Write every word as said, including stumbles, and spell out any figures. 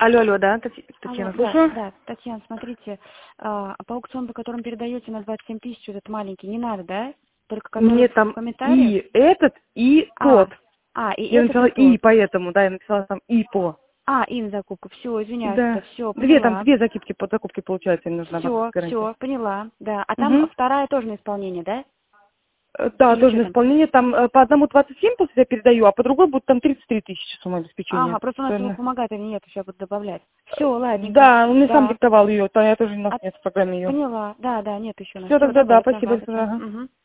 Алло, алло, да, Тати- Алло, Татьяна, да, слушаю. да, Татьяна, смотрите, а, по аукциону, по которому передаете на двадцать семь тысяч, вот этот маленький, не надо, да? Только который Мне в в там комментариях? и этот, и А, тот. а, и Я этот, написала и и, тот. поэтому, да, я написала там и по. А, и на закупку. Все, извиняюсь, Да. все, Две, там поняла. две закупки, под закупки получается, им нужна Все, банковская гарантия. все, поняла, да. А там Угу. вторая тоже на исполнение, да? Да, Или тоже что на там? исполнение. Там э, по одному двадцать семь после я передаю, а по другой будет там тридцать три тысячи сумма обеспечения. Ага, просто у нас его Правильно? помогает или нет, сейчас буду добавлять. Все, ладненько, Да, он мне сам да. диктовал ее, то я тоже у нас А, нет в программе ее. поняла, да, да, нет еще у нас. Все, Все, тогда да, добавить, спасибо ага, большое. Татьяна. Ага. Угу.